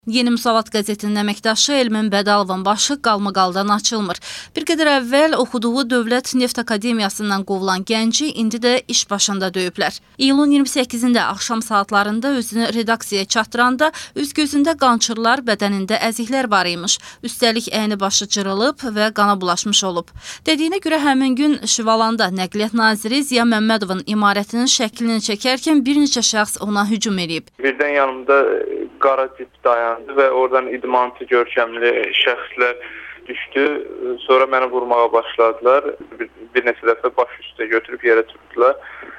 Yeni Müsavat qəzetinin əməkdaşı Elmin Bədalovun başı qalmaqaldan açılmır. Bir qədər əvvəl oxuduğu Dövlət Neft Akademiyasından qovulan gənci indi də iş başında döyüblər. İyulun 28-də axşam saatlarında özünü redaksiyaya çatdıranda üz gözündə qançırlar, bədənində əziklər var imiş. Üstəlik əyni başı cırılıb və qana bulaşmış olub. Dediyinə görə həmin gün Şivalanda Nəqliyyat Naziri Ziya Məmmədovun imarətinin şəklini çəkərkən bir neçə şəxs ona hücum edib. Birdən yanımda qara cip dayandı və oradan idmançı görkəmli şəxslər düşdü. Sonra məni vurmağa başladılar. Bir neçə dəfə baş üstə götürüb yerə tutdular.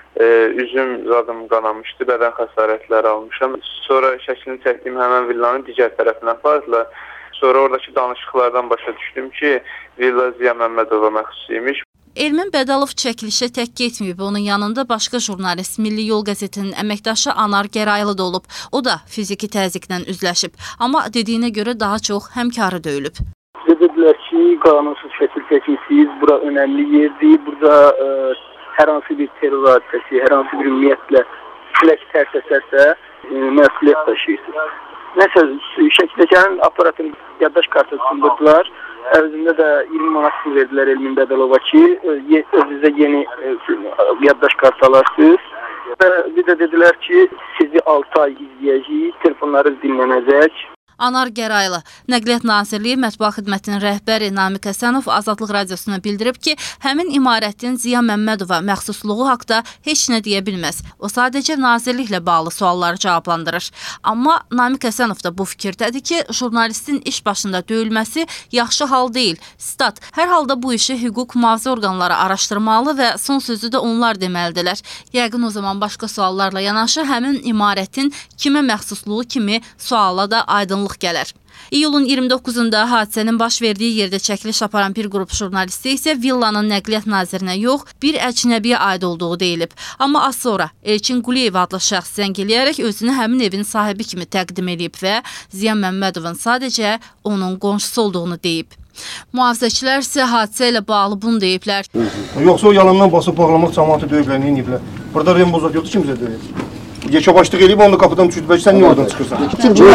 Üzüm zadım qanamışdı, bədən xəsarətləri almışam. Sonra şəklini çəkdiyim həmən villanın digər tərəfindən apardılar. Sonra oradakı danışıqlardan başa düşdüm ki, villa Ziya Məmmədova məxsus imiş. Elmin Bədalov çəkilişə tək getməyib. Onun yanında başqa jurnalist Milli Yol qəzetinin əməkdaşı Anar Gəraylı da olub. O da fiziki təzyiqlə üzləşib. Amma dediyinə görə daha çox həmkarı döyülüb. Dedilər ki, qanunsuz şəkil çəkilsiniz, bura önəmli yerdir. Burada hər hansı bir terror hadisəsi, hər hansı bir ümumiyyətlə külək tərs əsərsə məsuliyyət daşıyırsınız. Nəsə, şəkildəkənin aparatını yaddaş kartı sındırdılar. Əvzində də 20 manat pul verdilər Elmin Bədalova ki, özünüzə yeni yaddaş kartı alarsınız. Və bir də dedilər ki, sizi 6 ay izləyəcəyik, telefonlarınız dinlənəcək. Anar Gəraylı, Nəqliyyat Nazirliyi Mətbuat Xidmətinin rəhbəri Namiq Həsənov Azadlıq Radiosuna bildirib ki, həmin imarətin Ziya Məmmədova məxsusluğu haqda heç nə deyə bilməz. O sadəcə nazirliklə bağlı sualları cavablandırır. Amma Namiq Həsənov da bu fikirdədir ki, jurnalistin iş başında döyülməsi yaxşı hal deyil. Stat, hər halda bu işi hüquq mühafizə orqanları araşdırmalı və son sözü də onlar deməlidirlər. Yəqin o zaman başqa suallarla yanaşı həmin imarətin kimə məxsusluğu kimi suala da aydınlıq gələr. İyulun 29-da hadisənin baş verdiyi yerdə çəkiliş aparan bir qrup jurnalisti isə villanın Nəqliyyat Nazirinə yox, bir əcnəbiyə aid olduğu deyilib. Amma az sonra Elçin Quliyev adlı şəxs zəng eləyərək özünü həmin evin sahibi kimi təqdim edib və Ziya Məmmədovun sadəcə onun qonşusu olduğunu deyib. Mühafizəçilər isə hadisə ilə bağlı bunu deyiblər. Yoxsa o yalandan basıb bağlamaq cəmaatı döyüblər, nə ediblər? Burada Rembozat yoxdur, kimsə döyür. Yekə başlıq eləyib, onu da qapıdan düşürdü, sən niyə oradan çıxırsan?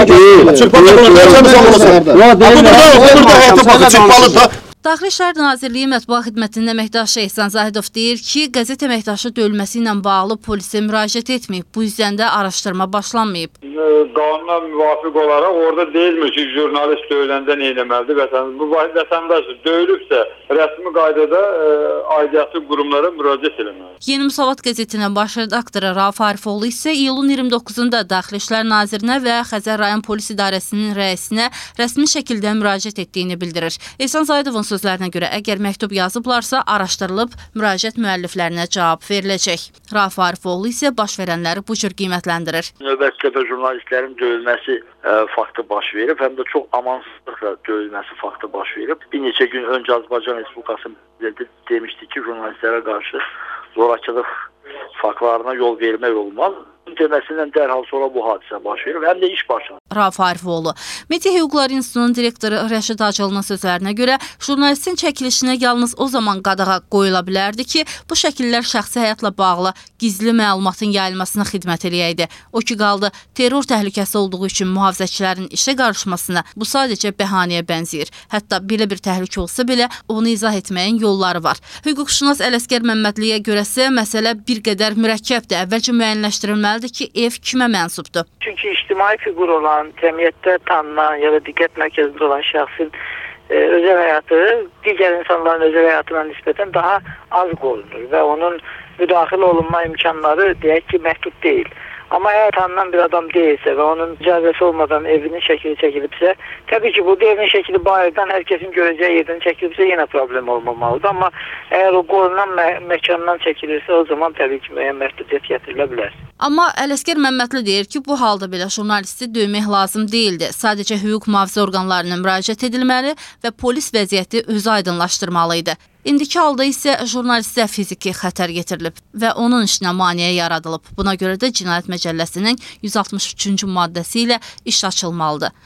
Çırpaq Daxili İşlər Nazirliyi Mətbuat Xidmətinin əməkdaşı İhsan Zahidov deyir ki, qəzet əməkdaşı döyülməsi ilə bağlı polisə müraciət etməyib, bu yüzdən də araşdırma başlanmayıb. Qanuna müvafiq olaraq orada deyilmir ki, jurnalist döyüləndə nə etməlidir? Bu vətəndaş döyülübsə, rəsmi qaydada aidiyyatı qurumlara müraciət etməlidir. Yeni Müsavat qəzetinin baş redaktoru Rauf Arifoğlu isə iyulun 29-da Daxili İşlər Nazirinə və Xəzər rayon polis idarəsinin rəisinə rəsmi şəkildə müraciət etdiyini bildirir. İhsan Zahidovun sözlərinə görə əgər məktub yazıblarsa araşdırılıb müraciət müəlliflərinə cavab veriləcək. Rauf Arifoğlu isə baş verənləri bu cür qiymətləndirir. Növbətdə jurnalistlərin döyülməsi faktı baş verib, həm də çox amansızlıqla döyülməsi faktı baş verib. Bir neçə gün öncə Azərbaycan Respublikası prezidenti demişdi ki, jurnalistlərə qarşı zorakılıq faktlarına yol vermək olmaz. Deməsindən dərhal sonra bu hadisə baş verir, həm də iş başlanır. Rauf Arifoğlu. Media Hüquqları İnstitutunun direktoru Rəşid Hacılının sözlərinə görə jurnalistin çəkilişinə yalnız o zaman qadağa qoyula bilərdi ki, bu şəkillər şəxsi həyatla bağlı gizli məlumatın yayılmasına xidmət eləyəydi. O ki qaldı, terror təhlükəsi olduğu üçün mühafizəçilərin işə qarışmasına bu sadəcə bəhanəyə bənzəyir. Hətta belə bir təhlükə olsa belə onu izah etməyin yolları var. Hüquqşünas Ələsgər Məmmədliyə görəsə məsələ bir qədər mürəkkəbdir. Əvvəlcə müəyyənləşdirilməlidir ki, ev kimə mənsubdur? Çünki ictimai fiqur olan, cəmiyyətdə tanınan ya da diqqət mərkəzində olan şəxsin özəl həyatı digər insanların özəl həyatına nisbətən daha az qorunur və onun müdaxilə olunma imkanları deyək ki, məhdud deyil. Amma əgər tanınan bir adam deyilsə və onun icazəsi olmadan evinin şəkili çəkilibsə, təbii ki, bu evinin şəkili bayırdan hər kəsin görəcəyi yerdən çəkilibsə yenə problem olmamalıdır. Amma əgər o qorunan məkandan çəkilirsə, o zaman təbii ki, müəyyən məhdudiyyət gətirilə bilər. Amma Ələsgər Məmmədli deyir ki, bu halda belə jurnalisti döymək lazım deyildi. Sadəcə hüquq mühafizə orqanlarına müraciət edilməli və polis vəziyyəti özü aydınlaşdırmalıydı. İndiki halda isə jurnalistə fiziki xətər getirilib və onun işinə maneə yaradılıb. Buna görə də Cinayət Məcəlləsinin 163-cü maddəsi ilə iş açılmalıdır.